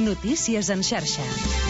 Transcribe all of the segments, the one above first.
Notícies en xarxa.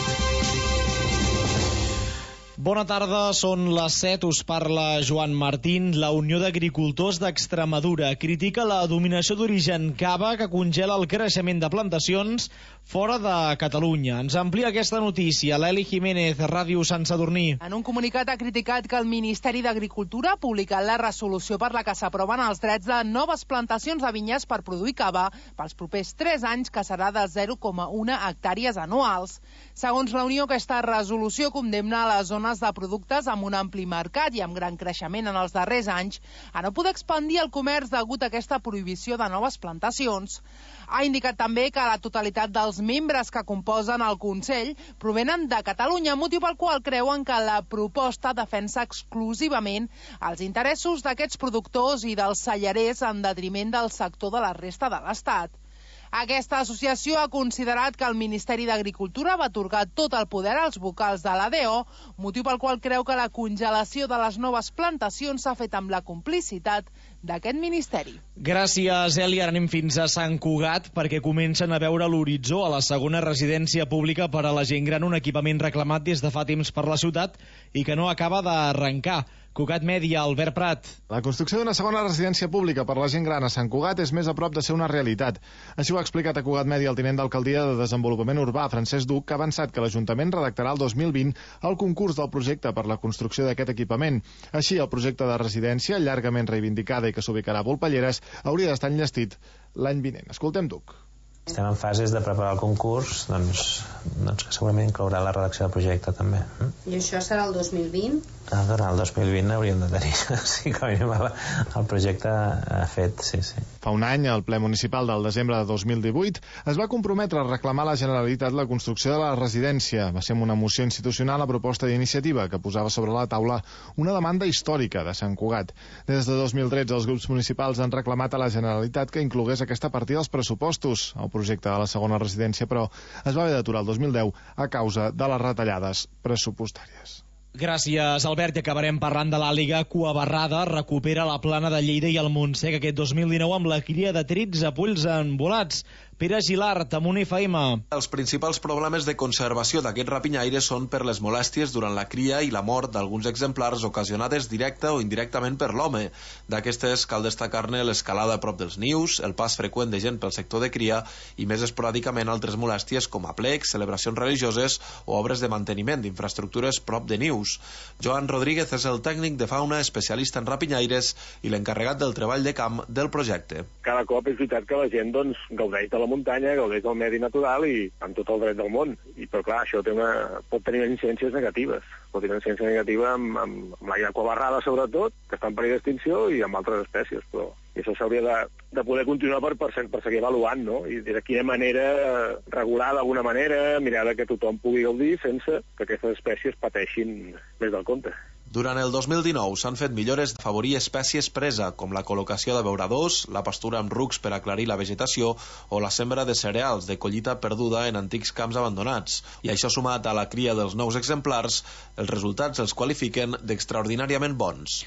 Bona tarda, són les 7, us parla Joan Martín. La Unió d'Agricultors d'Extremadura critica la dominació d'origen cava que congela el creixement de plantacions fora de Catalunya. Ens amplia aquesta notícia l'Eli Jiménez, Ràdio Sant Sadurní. En un comunicat ha criticat que el Ministeri d'Agricultura ha publicat la resolució per la que s'aproven els drets de noves plantacions de vinyes per produir cava pels propers 3 anys, que serà de 0,1 hectàrees anuals. Segons la Unió, aquesta resolució condemna a les zones de productes amb un ampli mercat i amb gran creixement en els darrers anys a no poder expandir el comerç degut a aquesta prohibició de noves plantacions. Ha indicat també que la totalitat dels membres que composen el Consell provenen de Catalunya, motiu pel qual creuen que la proposta defensa exclusivament els interessos d'aquests productors i dels cellerers en detriment del sector de la resta de l'Estat. Aquesta associació ha considerat que el Ministeri d'Agricultura va atorgar tot el poder als vocals de l'ADO, motiu pel qual creu que la congelació de les noves plantacions s'ha fet amb la complicitat d'aquest ministeri. Gràcies, Eli. Ara anem fins a Sant Cugat perquè comencen a veure l'horitzó a la segona residència pública per a la gent gran, un equipament reclamat des de fa temps per la ciutat i que no acaba d'arrencar. Cugat Mèdia, Albert Prat. La construcció d'una segona residència pública per a la gent gran a Sant Cugat és més a prop de ser una realitat. Així ho ha explicat a Cugat Mèdia el tinent d'alcaldia de Desenvolupament Urbà, Francesc Duc, que ha avançat que l'Ajuntament redactarà el 2020 el concurs del projecte per la construcció d'aquest equipament. Així, el projecte de residència, llargament reivindicada i que s'ubicarà a Volpelleres, hauria d'estar enllestit l'any vinent. Escoltem Duc. Estem en fases de preparar el concurs, doncs que segurament inclourà la redacció del projecte també. I això serà el 2020? Durant el 2020 hauríem de tenir sí, com a mínim el projecte fet, sí. Fa un any, al ple municipal del desembre de 2018, es va comprometre a reclamar a la Generalitat la construcció de la residència. Va ser amb una moció institucional a proposta d'iniciativa que posava sobre la taula una demanda històrica de Sant Cugat. Des de 2013, els grups municipals han reclamat a la Generalitat que inclogués aquesta partida als pressupostos. El projecte de la segona residència, però, es va haver d'aturar el 2010 a causa de les retallades pressupostàries. Gràcies, Albert. I acabarem parlant de l'àliga cuabarrada. Recupera la plana de Lleida i el Montsec aquest 2019 amb la cria de 13 polls envolats. Pere Gilart, Amunt FM. Els principals problemes de conservació d'aquest rapinyaire són per les molèsties durant la cria i la mort d'alguns exemplars ocasionades directa o indirectament per l'home. D'aquestes cal destacar-ne l'escalada a prop dels nius, el pas freqüent de gent pel sector de cria i més esporàdicament altres molèsties com aplecs, celebracions religioses o obres de manteniment d'infraestructures prop de nius. Joan Rodríguez és el tècnic de fauna especialista en rapinyaires i l'encarregat del treball de camp del projecte. Cada cop és veritat que la gent gaudeix de la muntanya, gaudeix del medi natural i amb tot el dret del món. Però clar, això pot tenir incidències negatives. Pot tenir una incidència negativa amb l'àliga cuabarrada, sobretot, que està en perill d'extinció, i amb altres espècies. Però això s'hauria de poder continuar per seguir avaluant, no? I de quina manera regular d'alguna manera, mirar que tothom pugui gaudir sense que aquestes espècies pateixin més del compte. Durant el 2019 s'han fet millores d'afavorir espècies presa, com la col·locació de beuradors, la pastura amb rucs per aclarir la vegetació o la sembra de cereals de collita perduda en antics camps abandonats. I això sumat a la cria dels nous exemplars, els resultats els qualifiquen d'extraordinàriament bons.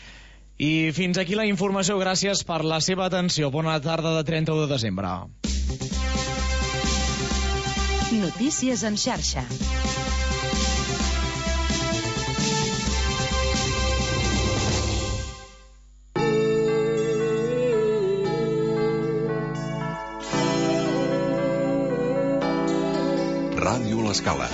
I fins aquí la informació. Gràcies per la seva atenció. Bona tarda de 31 de desembre. Notícies en xarxa. Ràdio L'Escala.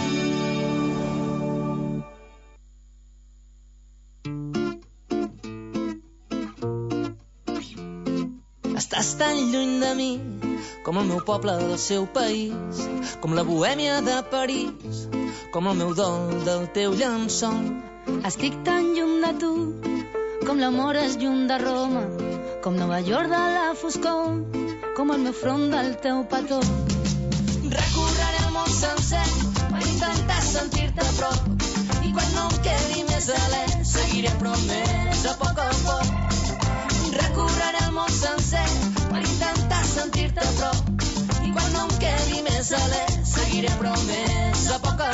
Estàs tan lluny de mi com el meu poble del seu país, com la bohèmia de París, com el meu dol del teu llençol. Estic tan lluny de tu com l'amor és lluny de Roma, com Nova York de la foscor, com el meu front del teu petó. Recorreré el món sencer per intentar sentir-te a prop, i quan no em quedi més alè seguiré promès a poc. Recorreré el món sencer per intentar sentir-te a prop, i quan no em quedi més alè seguiré promès a poc.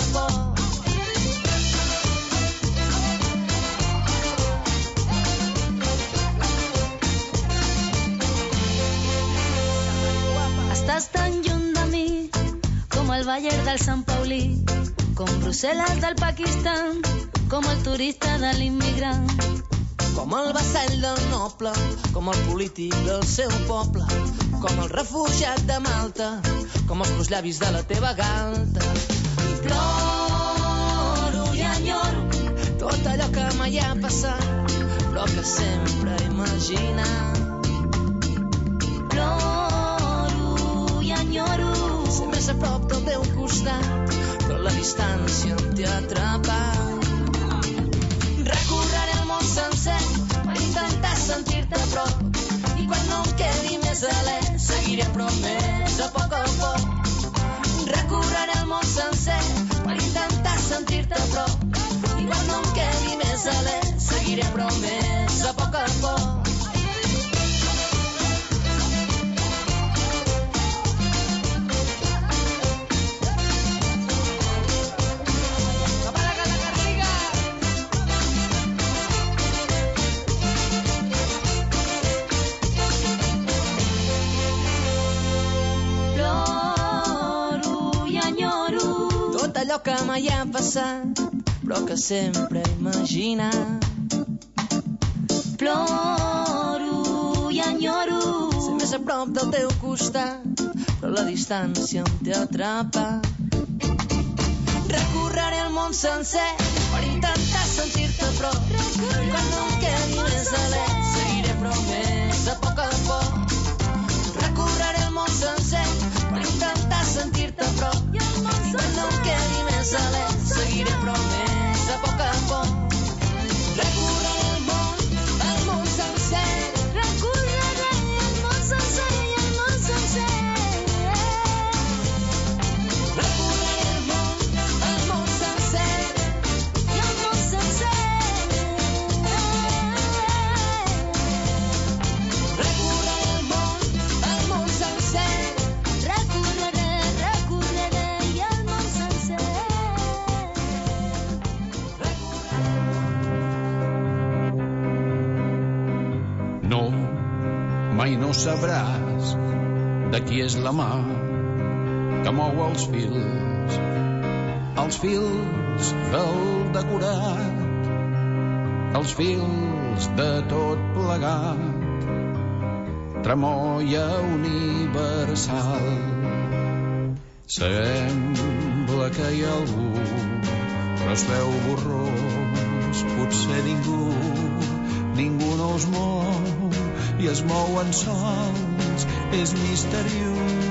Estàs tan lluny de mi com el vall Bayer del Sant Paulí, com Brussel·les del Pakistan, com el turista de l'immigrant. Com el vassall del noble, com el polític del seu poble, com el refugiat de Malta, com els meus llavis de la teva galta. Ploro i enyoro tot allò que mai ha passat, però que sempre he imaginat. Ploro i enyoro ser més a prop del teu costat, però la distància em té atrapat. Recorreré el món sencer per intentar sentir-te a prop, i quan no em quedi més alè seguiré a prop més a poc. Recorreré el món sencer per intentar sentir-te a prop, i quan no em quedi més alè seguiré a prop més a poc. Allò que mai ha passat, però que sempre he imaginat. Ploro i enyoro ser més a prop del teu costat, però la distància em té atrapat. Recorreré el món sencer per intentar sentir-te a prop, i quan no em quedi més alè seguiré a prop més a poc. Recorreré el món sencer per intentar sentir-te a prop, i quan no em quedi més alè seguiré a prop més a poc. Recorreré el món sencer. Recorreré el món sencer i el món sencer. Recorreré el món sencer i el món sencer. Recorreré el món sencer. Recorreré i el món sencer. No, mai no sabràs de qui és la mà que mou els fils del decorat, els fils de tot plegat, tremolla universal. Sembla que hi ha algú, però es veu borrós, potser ningú no els mou, i es mouen sols, és misteriós.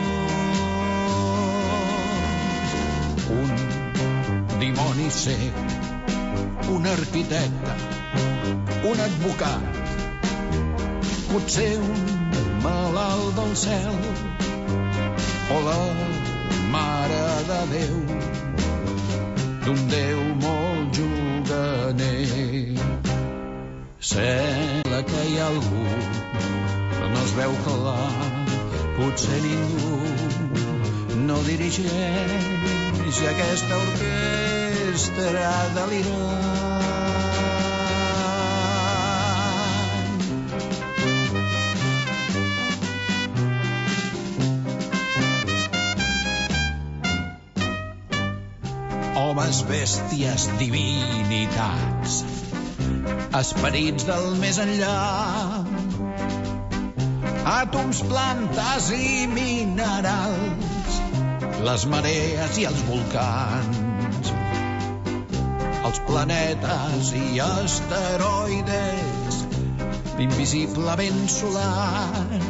Un dimoni cec, un arquitecte, un advocat, potser un malalt del cel, o la Mare de Déu, d'un Déu molt juganer. Sembla que hi ha algú, però no es veu clar, potser ningú no dirigeix aquesta orquestra delirant. Homes, bèsties, divinitats, esperits del més enllà, àtoms, plantes i minerals, les marees i els volcans, els planetes i asteroides, l'invisible vent solar,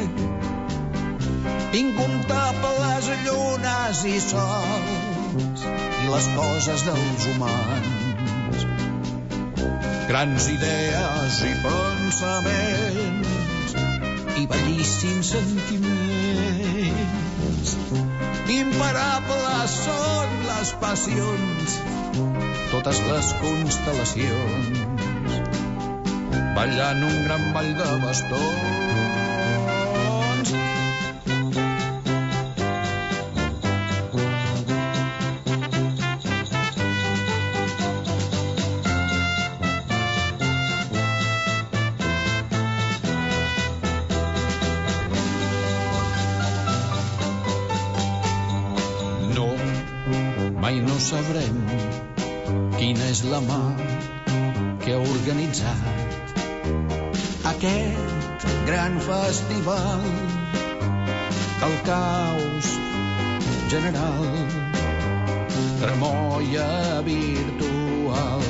incomptables llunes i sols, i les coses dels humans, grans idees i pensaments, i bellíssims sentiments. Imparables són les passions, totes les constel·lacions, ballant un gran ball de bastons. No no sabrem quina és la mà que ha organitzat aquest gran festival del caos general, tremolla virtual.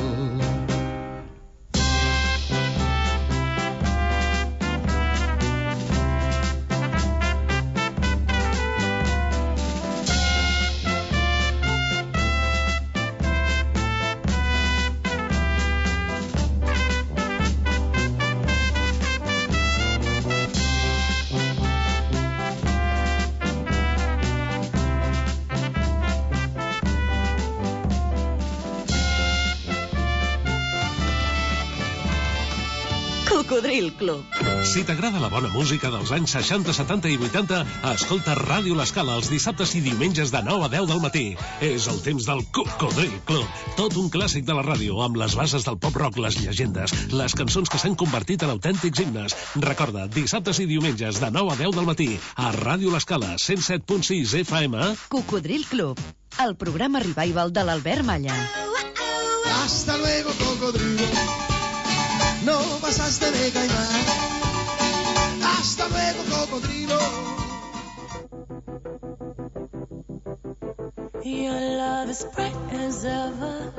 Cocodril Club. Si t'agrada la bona música dels anys 60, 70 i 80, escolta Ràdio L'Escala els dissabtes i diumenges de 9 a 10 del matí. És el temps del Cocodril Club. Tot un clàssic de la ràdio, amb les bases del pop-rock, les llegendes, les cançons que s'han convertit en autèntics himnes. Recorda, dissabtes i diumenges de 9 a 10 del matí, a Ràdio L'Escala, 107.6 FM. Cocodril Club, el programa revival de l'Albert Malla. Hasta luego, cocodrilo. No pasaste de caimán. Hasta luego, cocodrilo. Your love is bright as ever,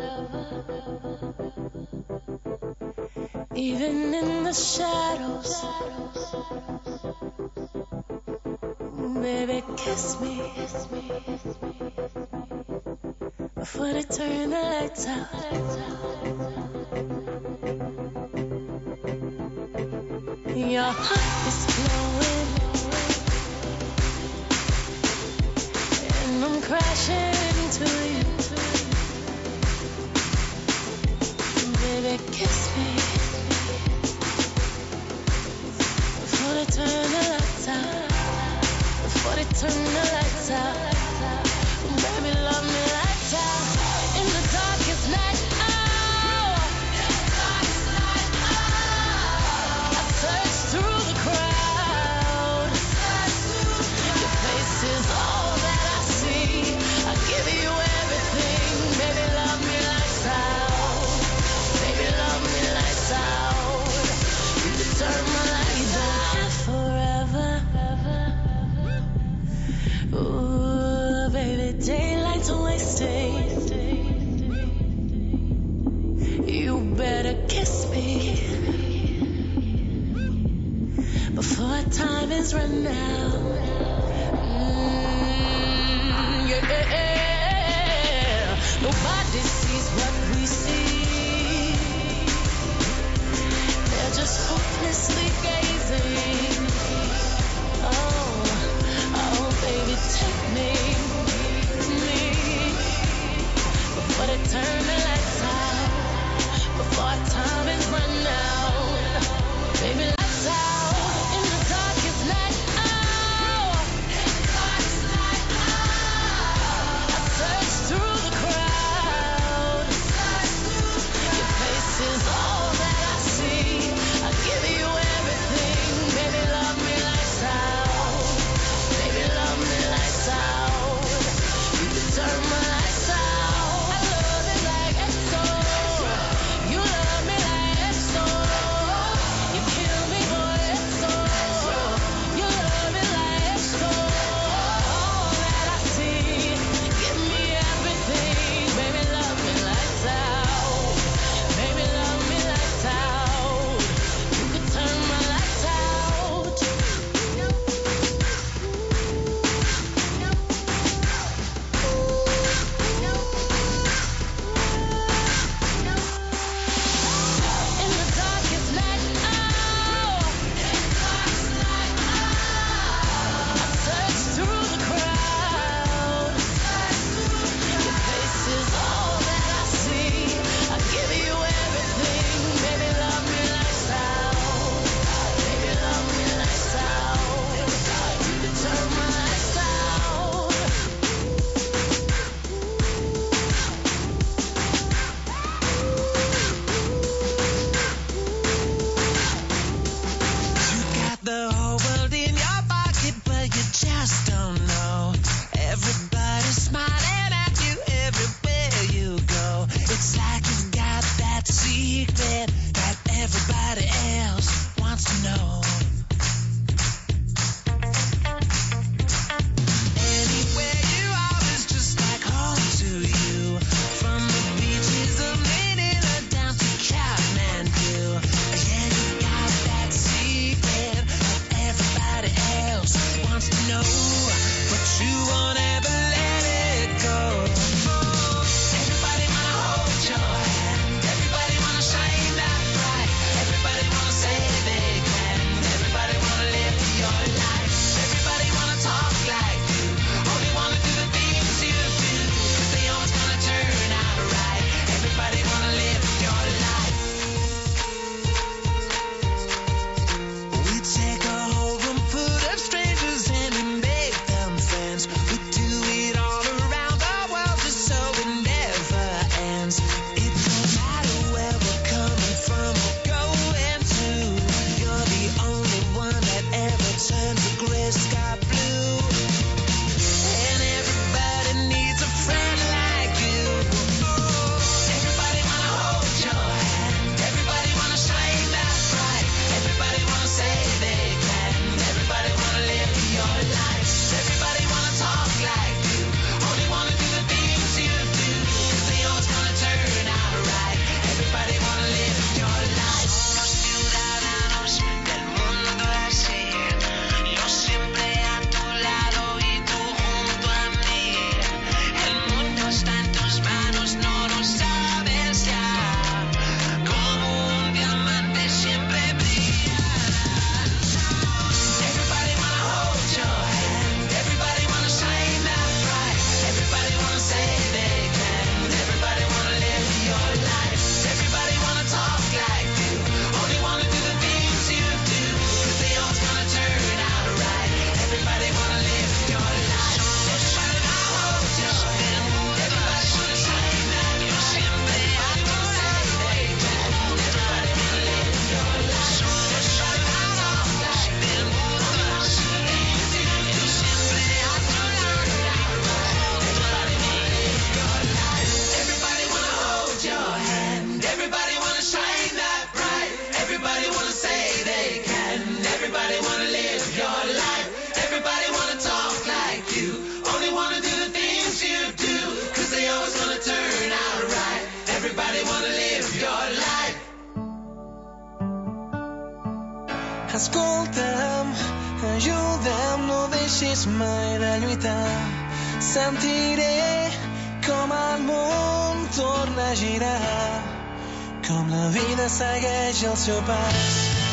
even in the shadows. Baby, kiss me before they turn the lights out. Your heart is glowing, and I'm crashing into you. Baby, kiss me before they turn the lights out. Before they turn the lights out. Baby, love me lights out. In the darkest night. Daylight's wasted. You better kiss me before time is run out. Yeah. Nobody sees what we see. They're just hopelessly gazing. Oh, baby, take me. Before they turn the lights out, before time is run out, baby, lights out in the darkest night. I search through the crowd. secret that everybody else wants to know. Anywhere you are is just like home to you. From the beaches of Manila down to Kathmandu. Yeah, you got that secret that everybody else wants to know, but you won't ever let it go. Everybody wanna hold your hand, everybody wanna shine that bright, everybody wanna say they can, everybody wanna live your life, everybody wanna talk like you, only wanna do the things you do, 'cause they always gonna turn out right, everybody wanna live your life. We take a whole room full of strangers and we make them friends. We do it all around the world just so it never ends. It don't matter where we're coming from or going to. You're the only one that ever turns the gray sky blue. And everybody needs a friend like you. Everybody wanna hold your hand, everybody wanna shine that bright, everybody wanna say they can, everybody wanna live your life, everybody wanna talk like you, only wanna do the things you do, 'cause they always gonna turn out right, everybody wanna live your life. Somos ciudadanos del mundo así, yo siempre a tu lado y tú junto a mí. El mundo está en tus manos, no lo sabes ya, como un diamante siempre brilla. Everybody wanna hold your hand, everybody wanna shine that bright, everybody wanna say they can, everybody wanna live your life, everybody wanna talk like you, only wanna do the things you do, 'cause they always gonna turn out right, everybody wanna live your life. Everybody wanna hold your hand, everybody wanna shine that bright, yo siempre a tu lado y tú junto a mí. Everybody wanna live your life, everybody wanna talk like del mundo así, yo siempre a tu lado y everybody wanna live your life. Everybody wanna hold your hand, everybody wanna shine that bright, everybody wanna say they can, everybody wanna live your life, everybody wanna talk like you, only wanna do the things you do, 'cause they always gonna turn out right, everybody wanna live your life. Escolta'm, ajuda'm, no deixis mai de lluitar. Sentiré com el món torna a girar, com la vida segueix el seu pas.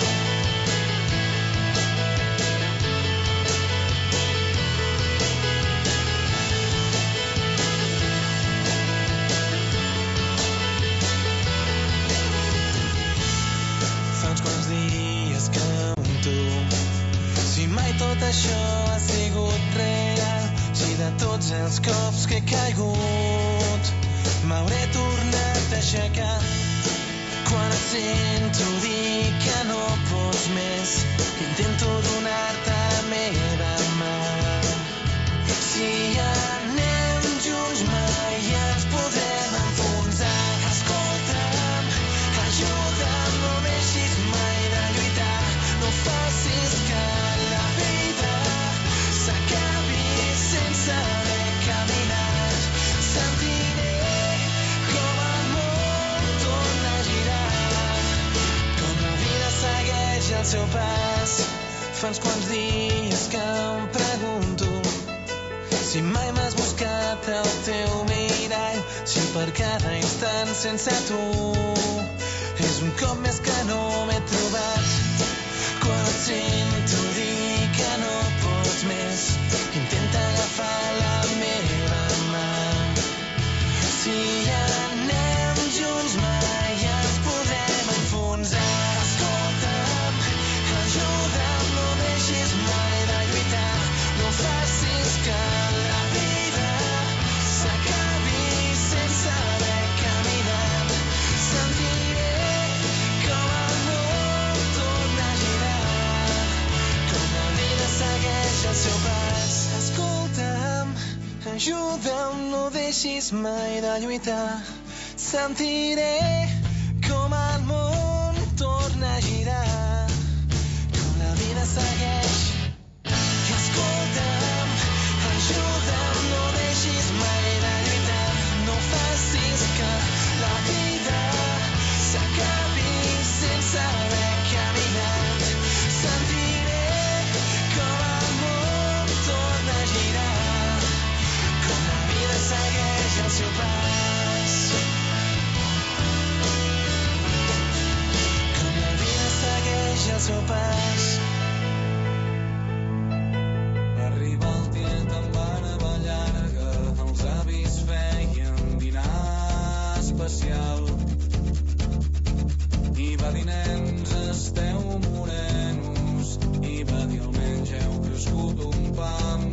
Fa uns quants dies que amb tu, si mai tot això ha sigut real, si de tots els cops que he caigut m'hauré tornat a aixecar. Quan et sento dir que no pots més, intento donar-te la meva mà. Si anem junts mai ens podrem enfonsar. Escolta'm, ajuda'm, no deixis mai de lluitar, no facis que la vida s'acabi sense haver caminat. Sentiré com el món torna a girar, com la vida segueix el seu pas. Fa uns quants dies que em pregunto si mai m'has buscat el teu mirall, si per cada instant sense tu és un cop més que no m'he trobat. Quan et sento dir que no pots més, intenta agafar la meva mà. Si anem junts mai ens podrem enfonsar. Escolta'm, ajuda'm, no deixis mai de lluitar, no facis que la vida s'acabi sense haver caminat. Sentiré com el món torna a girar, com la vida segueix el seu pas. Escolta'm, ajuda'm, no deixis mai de lluitar. Sentiré com el món nens esteu morenos, i va dir almenys heu crescut un pam.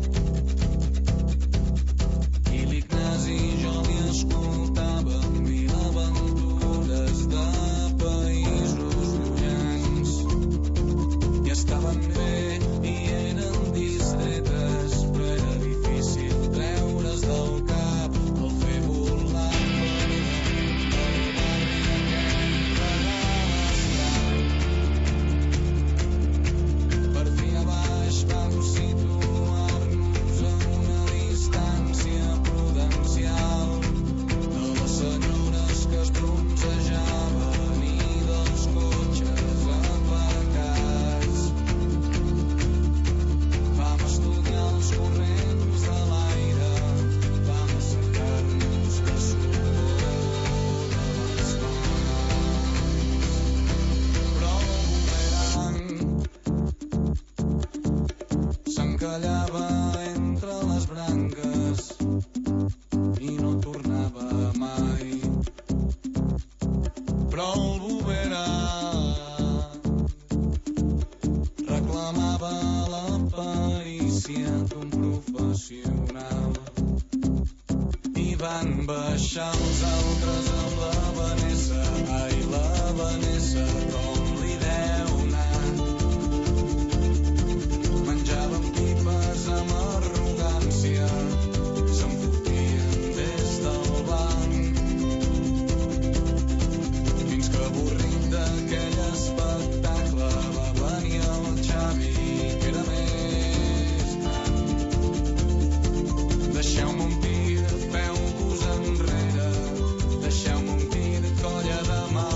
I l'Ignasi jo li escoltava mil aventures de països llunyans, i estaven bé i eren distretes, però era difícil treure's del cap el fer volar per fi a baix vam situar-nos a una distància prudencial de les senyores que es bronzejaven i dels cotxes aparcats. Vam estudiar els corrents de l'aire, vam assecar-nos de suor de les mans. Però el bumerang s'encallava entre les branques i no tornava mai. Però el bumerang reclamava la perícia d'un professional, i van baixar els altres amb la Vanessa. Ai, la Vanessa, com li deu anar. Menjaven pipes amb arrogància, s'enfotien des del banc, fins que avorrit d'aquell espectacle va venir el Xavi, que era més gran. Deixeu-me un pir, feu-vos enrere, deixeu-me un pir, colla de mà.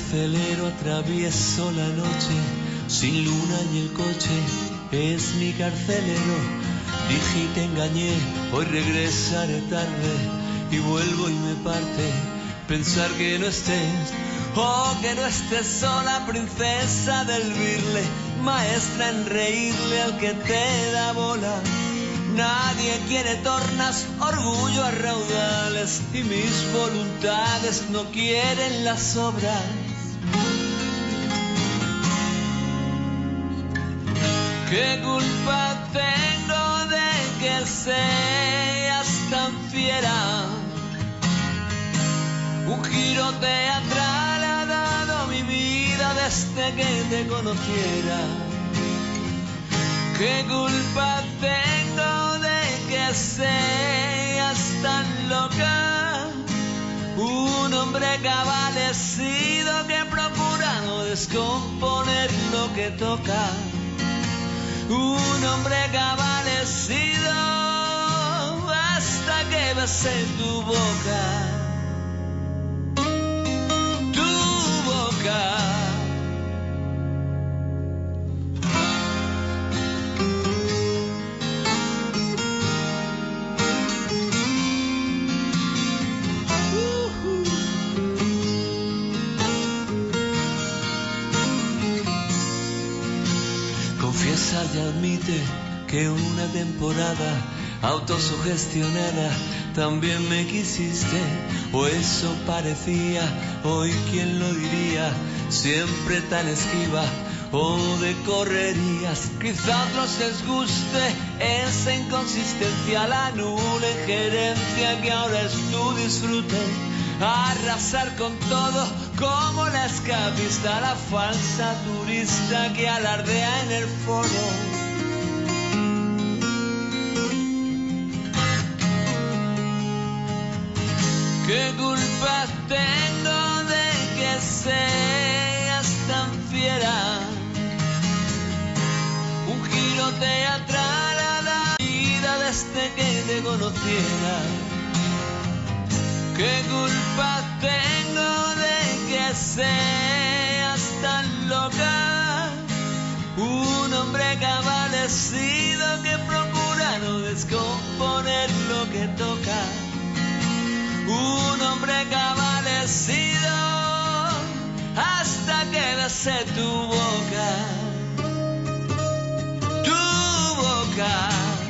acelero, atravieso la noche, sin luna y el coche es mi carcelero. Dije y te engañé, hoy regresaré tarde y vuelvo y me parte pensar que no estés, oh, que no estés sola, princesa del birle, maestra en reírle al que te da bola. Nadie quiere tornas, orgullo a raudales, y mis voluntades no quieren las obras. ¿Qué culpa tengo de que seas tan fiera? Un giro teatral ha dado mi vida desde que te conociera. ¿Qué culpa tengo de que seas tan loca? Un hombre cabalecido que procura no descomponer lo que toca. Un hombre cabalecido hasta que besé tu boca. Confiesa y admite que una temporada autosugestionada también me quisiste, o eso parecía, hoy quién lo diría, siempre tan esquiva o de correrías. Quizá a otros les guste esa inconsistencia, la nula injerencia que ahora es tu disfrute, arrasar con todo como la escapista, la falsa turista que alardea en el foro. ¿Qué culpa tengo de que seas tan fiera? Un giro teatral a la vida desde que te conociera. ¿Qué culpa tengo de que seas tan loca? Un hombre cabalecido que procura no descomponer lo que toca. Un hombre cabalecido hasta que besé tu boca. Tu boca.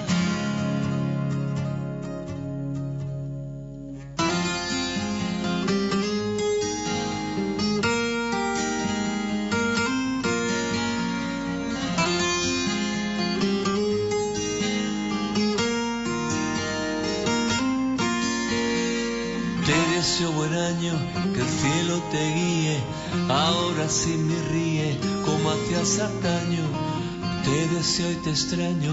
Buen año, que el cielo te guíe, ahora sí me ríe como hacías antaño, te deseo y te extraño.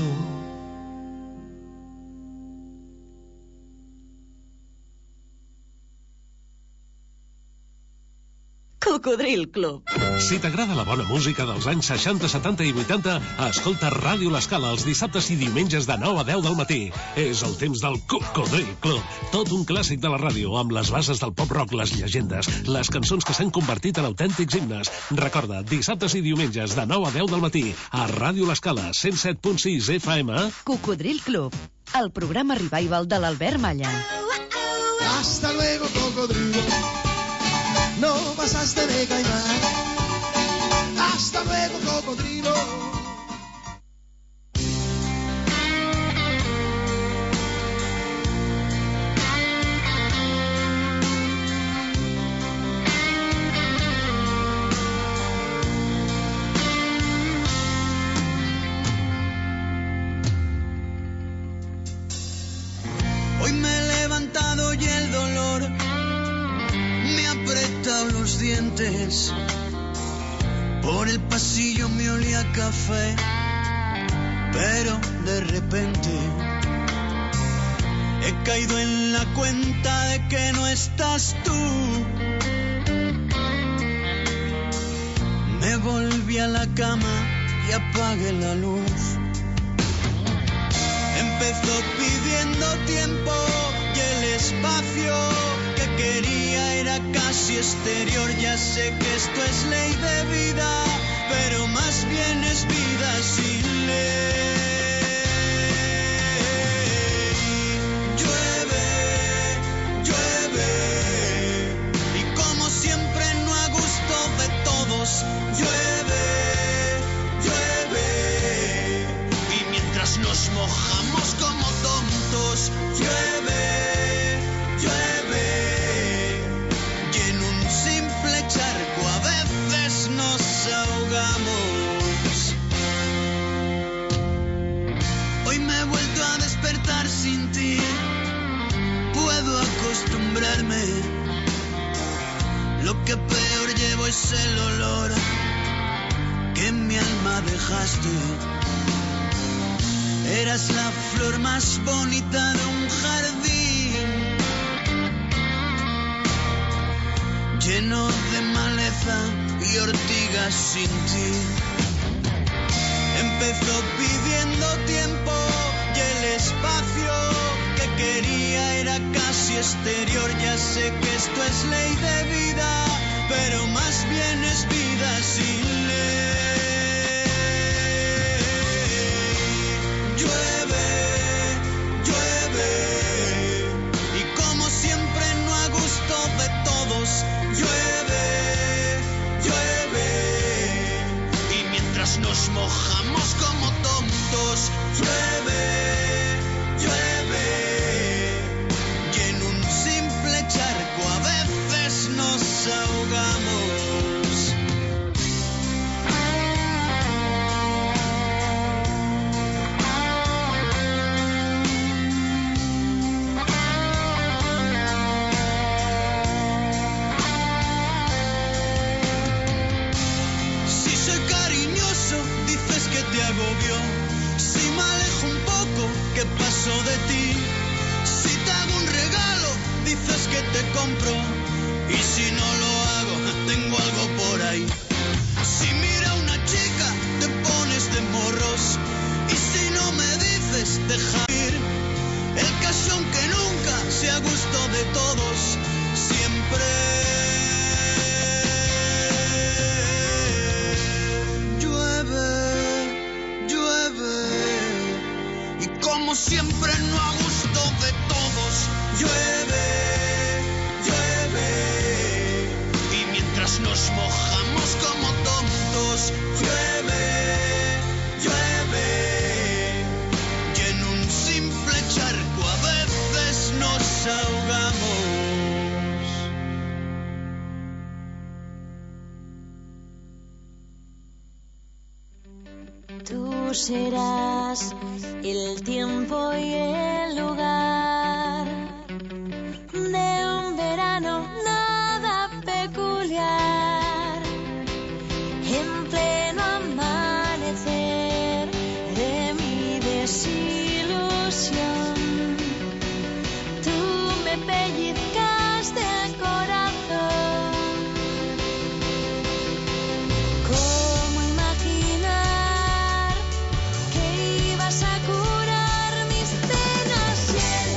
Cocodril Club. Si t'agrada la bona música dels anys 60, 70 i 80, escolta Ràdio L'Escala els dissabtes i diumenges de 9 a 10 del matí. És el temps del Cocodril Club. Tot un clàssic de la ràdio, amb les bases del pop-rock, les llegendes, les cançons que s'han convertit en autèntics himnes. Recorda, dissabtes i diumenges de 9 a 10 del matí, a Ràdio L'Escala, 107.6 FM. Cocodril Club, el programa revival de l'Albert Malla. Hasta luego, cocodrilo. No pasaste de caimán. Hasta luego, cocodrilo. Hoy me he levantado y el dolor me ha apretado los dientes. Por el pasillo me olía a café, pero de repente he caído en la cuenta de que no estás tú. Me volví a la cama y apagué la luz. Empezó pidiendo tiempo y el espacio que quería era casi exterior. Ya sé que esto es ley de vida, pero más bien es vida sin ley. Llueve, llueve, y como siempre no a gusto de todos. Llueve, llueve, y mientras nos mojamos como tontos. Llueve, llueve, y en un simple charco a veces nos ahogamos. Hoy me he vuelto a despertar sin ti. Puedo acostumbrarme. Lo que peor llevo es el olor que en mi alma dejaste. Eras la flor más bonita de un jardín, lleno de maleza y ortigas sin ti. Empezó pidiendo tiempo y el espacio que quería era casi exterior. Ya sé que esto es ley de vida, pero más bien es vida sin ley. Llueve, llueve, y como siempre no a gusto de todos. Llueve, llueve, y mientras nos mojamos como tontos. Llueve, llueve, y en un simple charco a veces nos ahogamos. Si soy cariñoso, dices que te agobió. Si me alejo un poco, ¿qué pasó de ti? Si te hago un regalo, dices que te compro. Y si no lo hago, tengo algo por ahí. Si mira a una chica, te pones de morros. Y si no me dices, deja ir. El caso aunque nunca sea a gusto de todos. Siempre llueve, llueve, y como siempre no a gusto de todos. Llueve, llueve, y mientras nos mojamos como tontos. Llueve, llueve, y en un simple charco a veces nos ahogamos. Tú serás el tiempo y el lugar de un verano nada peculiar, en pleno amanecer de mi desilusión. Tú me pellizcaste el corazón. ¿Cómo imaginar que ibas a curar mis penas y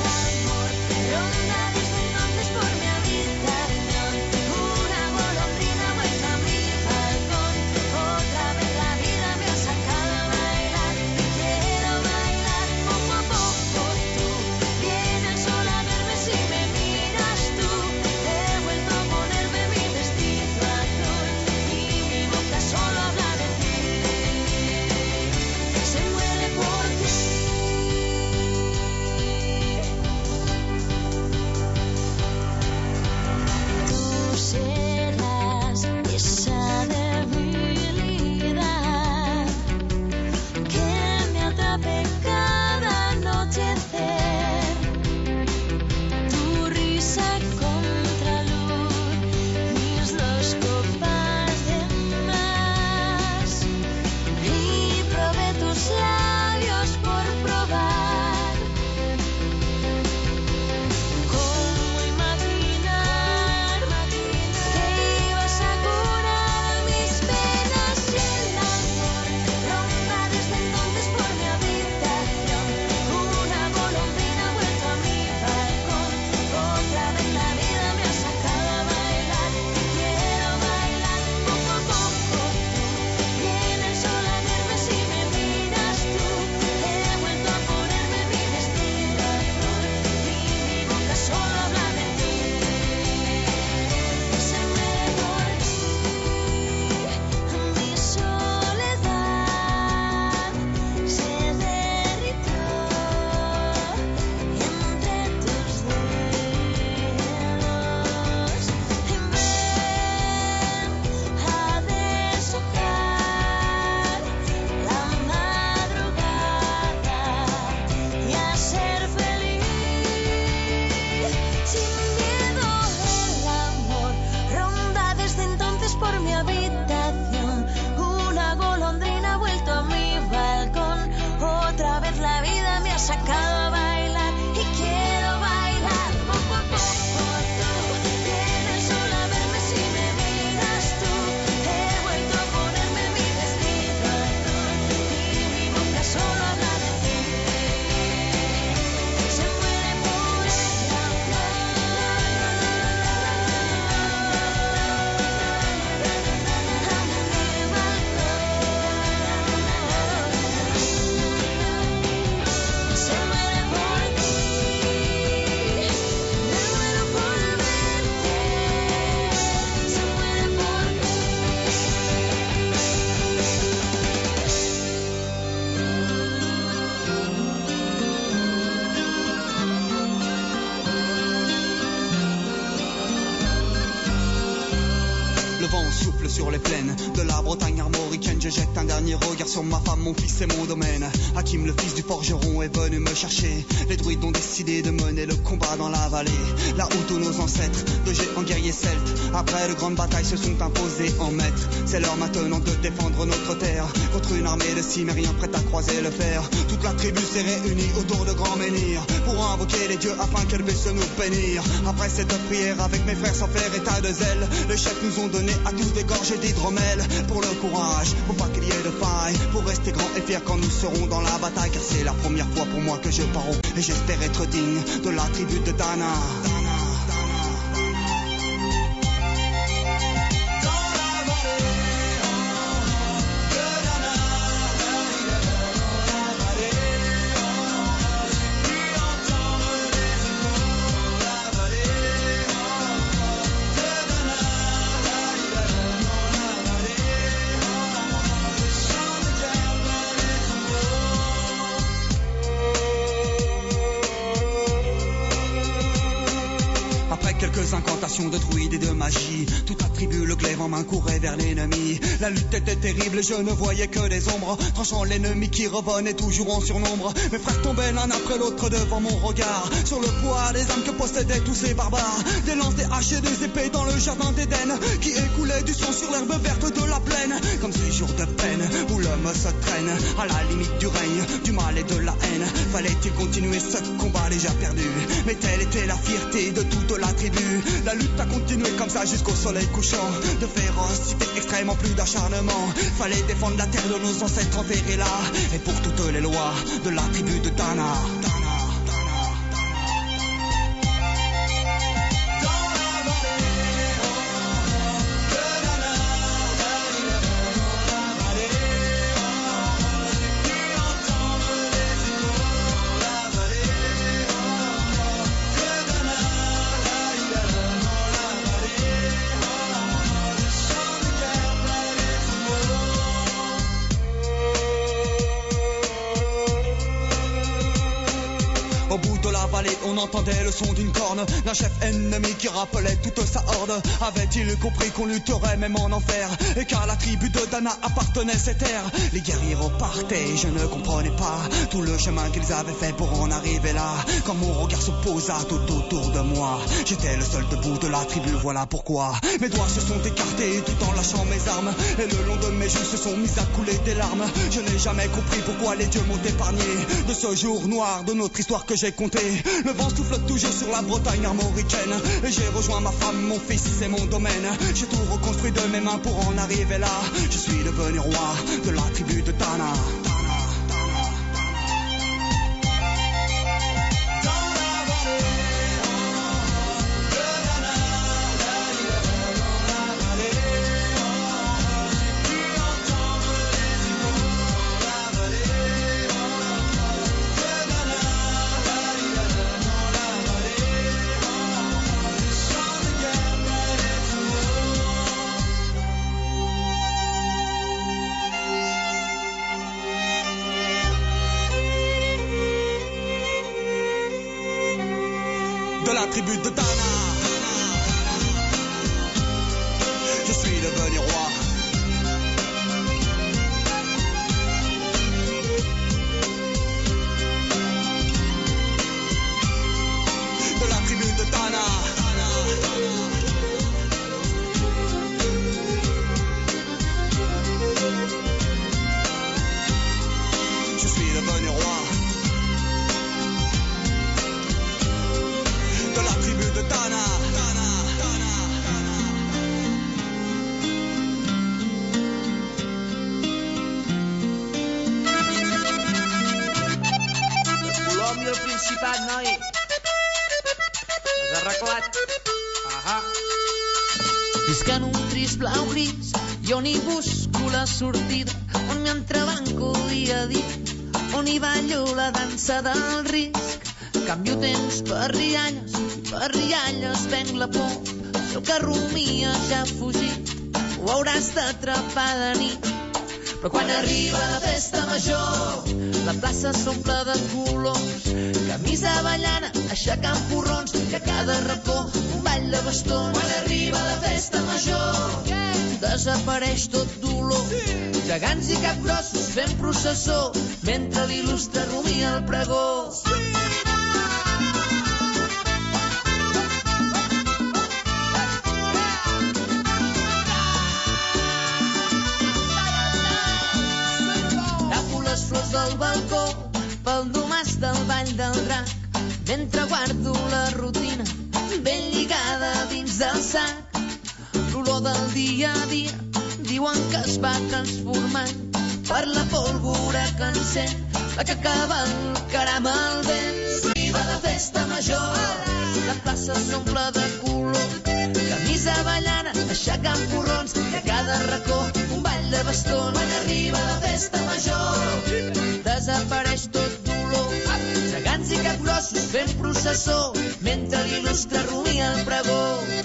les plaines de la Bretagne armoricaine. Je jette un dernier regard sur ma femme, mon fils et mon domaine. Hakim, le fils du forgeron, est venu me chercher. Les druides ont décidé de mener le combat dans la vallée, là où tous nos ancêtres, de géants guerriers celtes, après de grandes batailles se sont imposés en maîtres. C'est l'heure maintenant de défendre notre terre contre une armée de cimériens prête à croiser le fer. Toute la tribu s'est réunie autour de grands menhirs pour invoquer les dieux afin qu'elle puisse nous bénir. Après cette prière avec mes frères sans faire état de zèle, les chefs nous ont donné à tous des gorgées d'hydromel. Pour le courage, pour pas qu'il y ait de faille, pour rester grand et fier quand nous serons dans la bataille. Car c'est la première fois pour moi que je pars et j'espère être digne de la tribu de Dana. Incantations de druides et de magie, toute la tribu, le glaive en main, courait vers l'ennemi. La lutte était terrible et je ne voyais que des ombres, tranchant l'ennemi qui revenait toujours en surnombre. Mes frères tombaient l'un après l'autre devant mon regard, sur le poids des âmes que possédaient tous ces barbares. Des lances, des haches et des épées dans le jardin d'Éden, qui écoulait du sang sur l'herbe verte de la plaine. Comme ces jours de peine où l'homme se traîne à la limite du règne, du mal et de la haine. Fallait-il continuer ce combat déjà perdu? Mais telle était la fierté de toute la tribu. La lutte a continué comme ça jusqu'au soleil couchant. De férocité extrême en plus d'acharnement. Fallait défendre la terre de nos ancêtres enterrés là. Et pour toutes les lois de la tribu de Dana. On entendait le son d'une corne d'un chef ennemi qui rappelait toute sa horde. Avait-il compris qu'on lutterait même en enfer, et qu'à la tribu de Dana appartenait cette terre? Les guerriers repartaient, je ne comprenais pas tout le chemin qu'ils avaient fait pour en arriver là. Quand mon regard se posa tout autour de moi, j'étais le seul debout de la tribu, voilà pourquoi mes doigts se sont écartés tout en lâchant mes armes, et le long de mes joues se sont mis à couler des larmes. Je n'ai jamais compris pourquoi les dieux m'ont épargné de ce jour noir de notre histoire que j'ai compté. Le vent souffle toujours sur la Bretagne armoricaine, et j'ai rejoint ma femme, mon fils et mon domaine. J'ai tout reconstruit de mes mains pour en arriver là. Je suis devenu roi de la tribu de Dana. Tribu de Dana, je suis devenu roi. De la tribu de Dana. Je suis devenu roi. De la tribu de Dana. Colòmbia, el Principat, noi. Has arreglat. Ahà. Visc en un trist blau gris i on hi busco la sortida, on m'hi entrebanco dia a dia, on hi ballo la dansa del risc. Canvio temps per rialles venc la por. Si el que rumia ja ha fugit, ho hauràs d'atrapar de nit. Però quan arriba la festa major, la plaça s'omple de colors. Camisa ballana, aixecant porrons, i a cada racó un ball de bastons. Quan arriba la festa major, Desapareix tot dolor, gegants i capgrossos fent processó, mentre l'il·lustre rumia el pregó. Del balcó, pel domàs del ball del drac, mentre guardo la rutina ben lligada dins del sac. L'olor del dia a dia diuen que es va transformant per la pólvora que encén la que cavalcarà amb el vent. Arriba la festa major, la plaça s'omple de color, camisa avellana aixecant porrons i a cada racó un ball de bastons. Quan arriba la festa major desapareix tot dolor, gegants i capgrossos fent processó, mentre l'il·lustre rumia el pregó.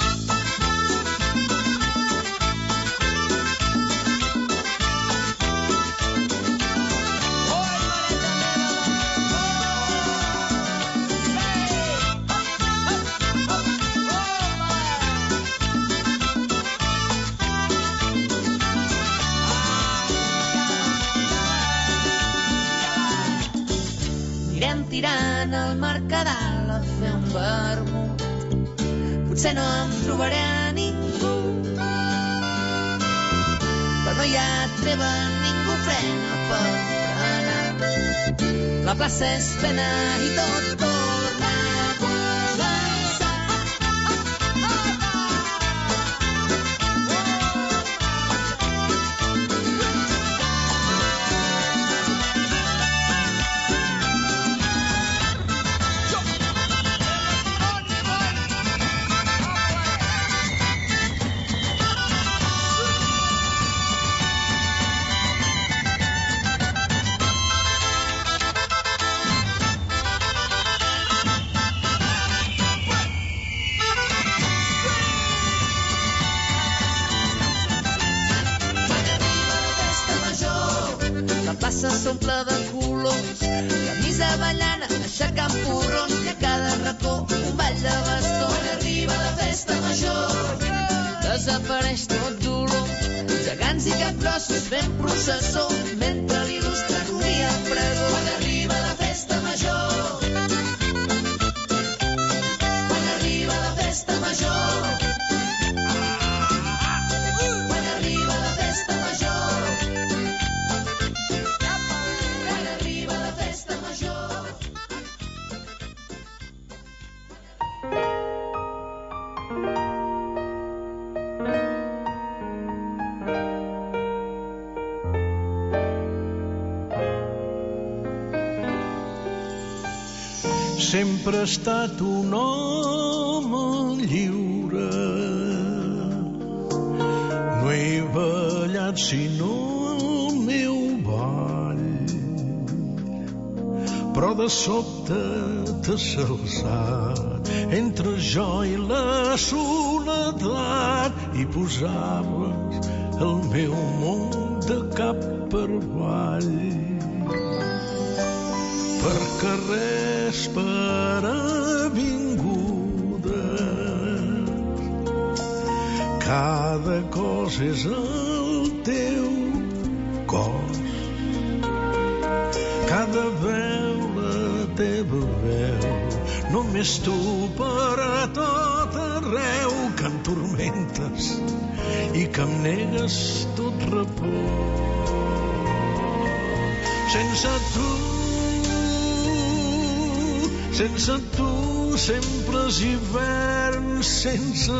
Tirant al Mercadal a fer un vermut, potser no em trobaré a ningú, però no hi ha treva, ningú frena per anar. La plaça és plena i tot torna a començar. S'omple de colors, camisa avellana aixecant porrons i a cada racó un ball de bastó. Quan arriba la festa major desapareix tot dolor, gegants i capgrossos fent processó, mentre l'il·lustre rumia el pregó. Quan arriba la festa major, quan arriba la festa major, quan arriba la festa major. Sempre he estat un home lliure, no he ballat sinó el meu ball, però de sobte t'has alçat entre jo i la soledat i posaves el meu món de cap per avall. Per carrers, per avingudes, cada cosa és el teu cos, cada veu la teva veu, només tu per a tot arreu, que em tormentes i que em negues tot repòs. Sense tu sempre és hivern, sense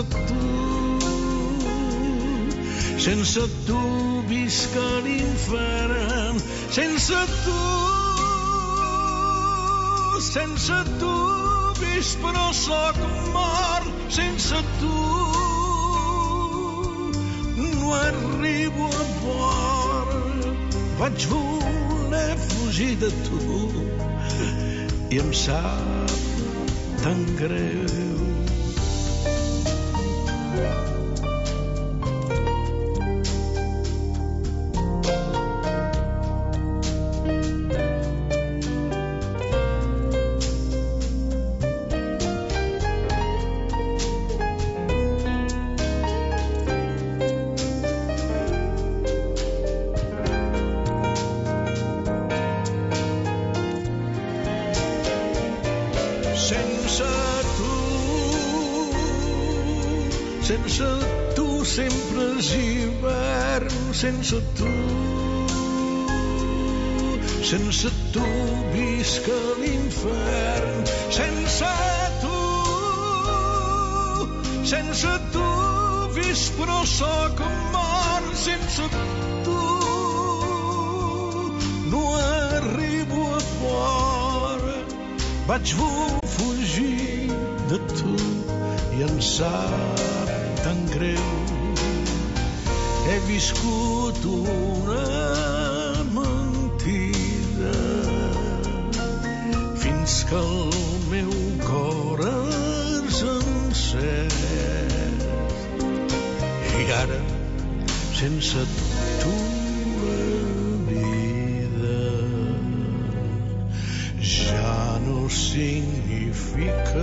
tu visc a l'infern, sense tu visc però soc mort, sense tu no arribo a port. Vaig voler fugir de tu i em sap tan greu. sense tu sempre és hivern, sense tu visc a l'infern, sense tu visc però sóc mort, sense tu no arribo a fora, vaig fugir de tu i em sap tan greu. He viscut una mentida fins que el meu cor és encès. I ara, sense tu la vida ja no significa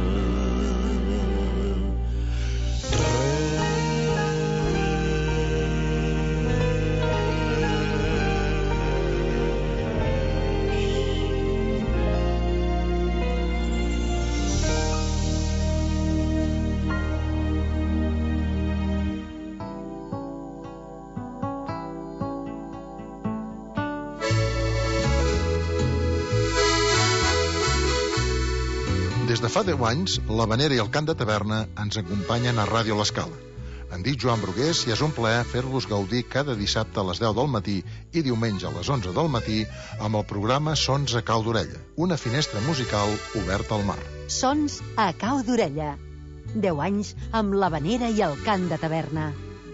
Des de fa 10 anys, l'Havanera i el Cant de Taverna ens acompanyen a Ràdio L'Escala. Em dic Joan Brugués i és un plaer fer-vos gaudir cada dissabte a les 10 del matí i diumenge a les 11 del matí amb el programa Sons a cau d'orella, una finestra musical oberta al mar. Sons a cau d'orella. 10 anys amb l'Havanera i el Cant de Taverna.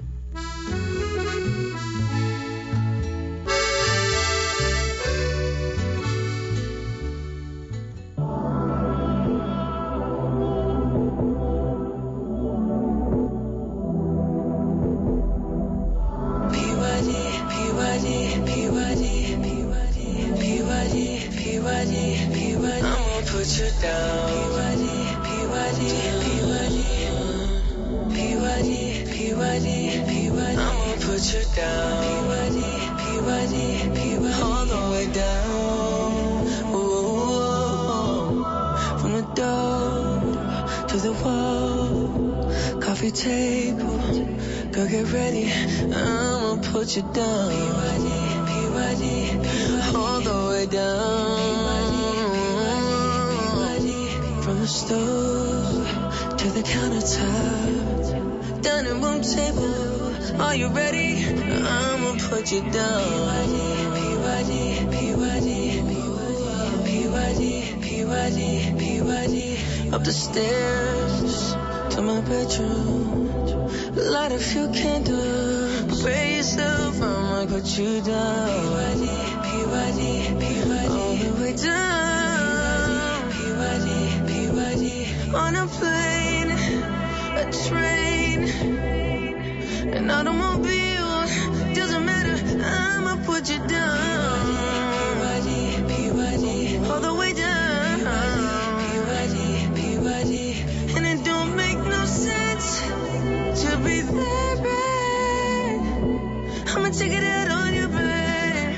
You down, all the way down, from the stove to the countertop, dining room table. Are you ready? I'ma put you down. Up the stairs to my bedroom, light a few candles. Prepare yourself, I'ma put you down. All the way down. On a plane, a train, an automobile, doesn't matter, I'ma put you down. All the way down. And it don't make no sense to be there, babe. I'ma take it out on your bed.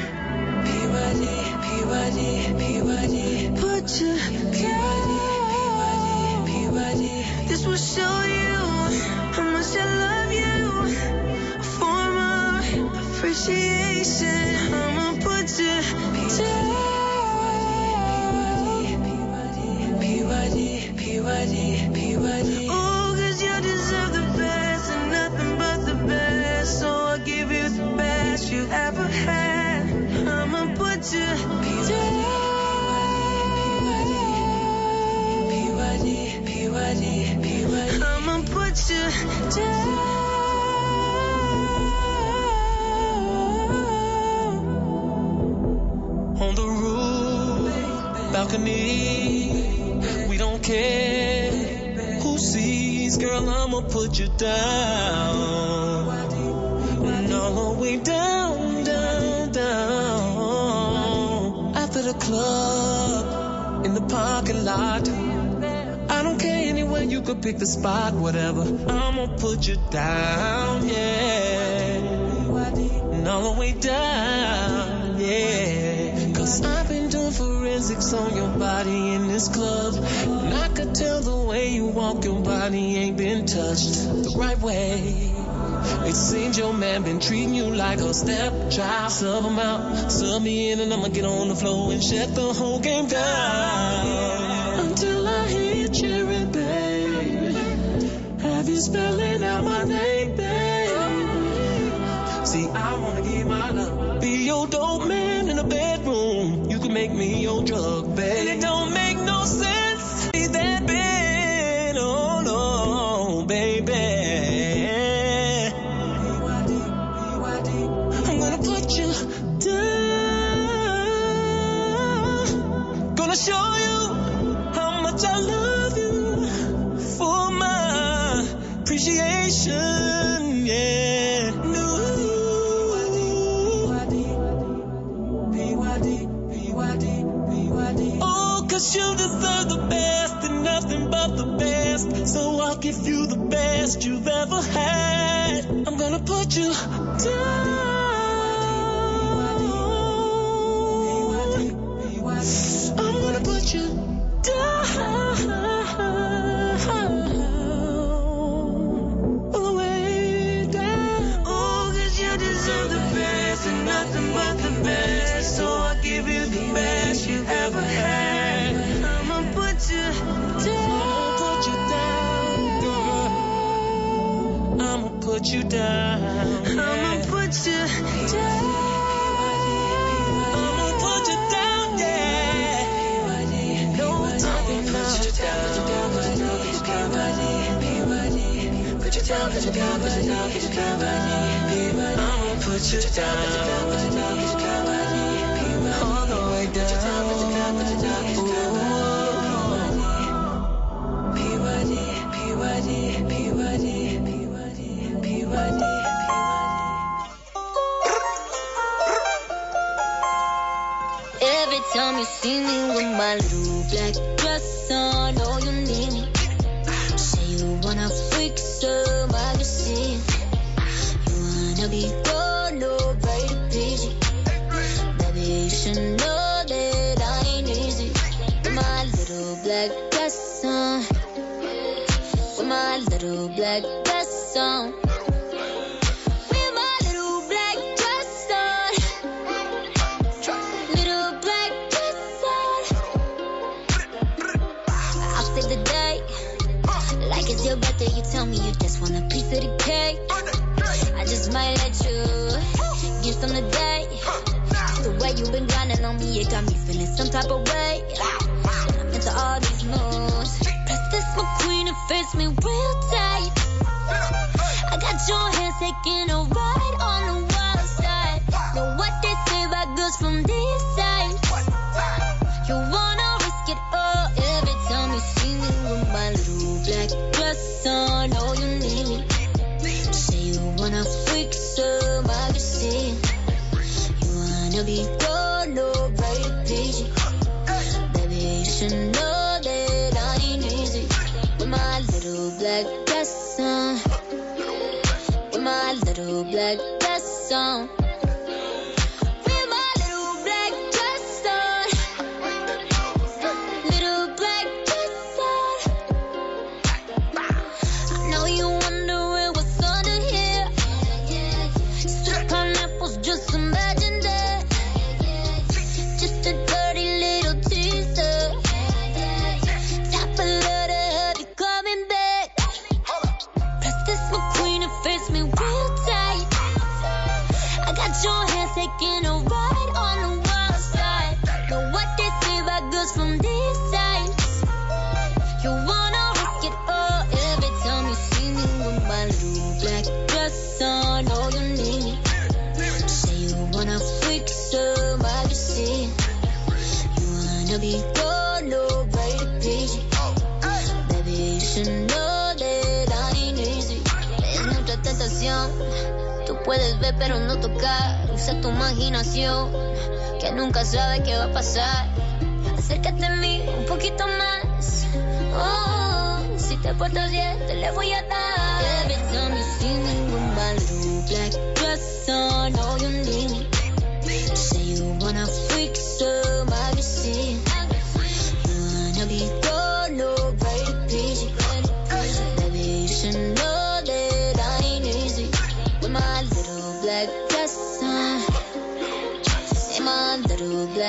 Put you down. This will show you how much I love you. A form of appreciation. I'ma put you down. Oh, 'cause you deserve the best and nothing but the best. So I'll give you the best you ever had. I'ma put you down. I'ma put you down. On the roof, balcony, we don't care who sees, girl, I'ma put you down. And all the way down, down, down. After the club, in the parking lot, I don't care anywhere, you could pick the spot, whatever. I'ma put you down, yeah. And all the way down, yeah. 'Cause I've been doing forensics physics on your body in this club. And I could tell the way you walk, your body ain't been touched the right way. It seems your man been treating you like a stepchild. Sub him out, sub me in, and I'ma get on the floor and shut the whole game down. Until I hear Cherry, babe. Have you spelling out my name, babe? See, I wanna give my love, be your dope man in the bedroom. You can make me your drug, babe. It don't make no sense, be that bad, oh no, baby. I'm gonna put you down. Gonna show you how much I love you for my appreciation, yeah. Oh, 'cause you deserve the best and nothing but the best. So I'll give you the best you've ever had. I'm gonna put you down. I'm gonna put you down. Way down. Oh, 'cause you deserve the best and nothing but the best. So I'll give you the best you ever had. I'ma put you down. Put you down, girl. I'ma put you down. I'ma put you down. I'ma put you down, yeah. No talking now. Put you down, put you down, put you down, put you down, put you down, put you down, put you down, put you down, I'ma put you down, put you down, put you down, all the way down. Every time you see me with my little black dress on, oh, you need me. Say you wanna freak some magazine. You wanna be gone, no rated PG. Baby, you should know that I ain't easy. With my little black dress on, with my little black dress on. With my little black dress on, little black dress on. I'll save the day, like it's your birthday. You tell me you just want a piece of the cake. I just might let you give some today. The way you been grinding on me, it got me feeling some type of way. I'm into all these moves. Press this McQueen and face me real tight. I got your hands taking a ride on the wild side. Know what they say about girls from this side. You wanna risk it all every time you see me with my little black dress on. Oh, you need me. Say you wanna freak some magazine. You wanna be gone, no rated PG. Baby, you should know that I ain't easy. With my little black dress on, with my little black dress on. With my little black dress on, little black dress on. I know you wondering what's under here. Sweet pineapples, just imagine that. Just a dirty little teaser. Top a letter, have you coming back? Press this McQueen and face me real tight. I got your hands taking a ride on the wild side. Know what they say about girls from this side. You wanna risk it all every time you see me with my little black dress on. Oh, you need me. Say you wanna freak some magazine. You wanna be gone, no rated PG. Baby, you should know that I ain't easy. Es mucha tentación. Tú puedes ver pero no tocar. Usa tu imaginación, que nunca sabes qué va a pasar. Acércate a mí un poquito más. Oh, si te portas bien, te le voy a dar. Every time you see me with my little black dress on, oh, you need me. Say you wanna freak some magazine.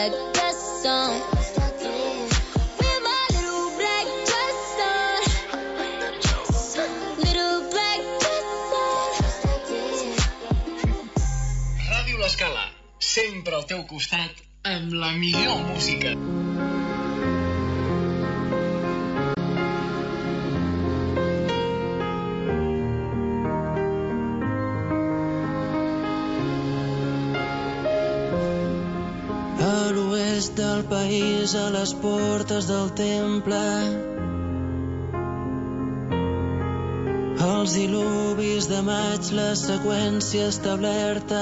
black dress on. With my little black dress on. Little black dress on. Ràdio L'Escala, sempre al teu costat amb la millor música. A l'oest del país, a les portes del temple, els dilubis de maig, la seqüència establerta.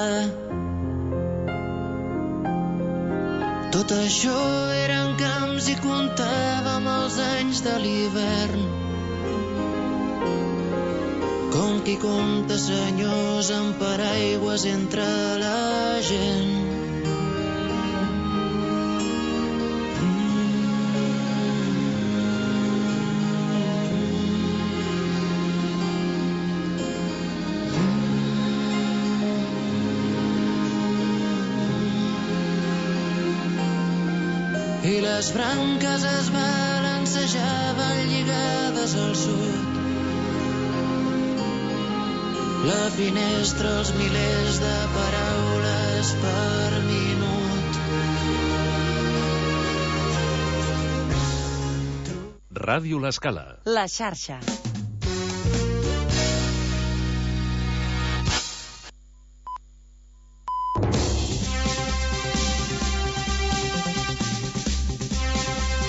Tot això eren camps i comptàvem els anys de l'hivern. Com qui compta senyors amb paraigües entre la gent. I les branques es balancejaven lligades al sud. La finestra, els milers de paraules per minut. Ràdio L'Escala. La xarxa.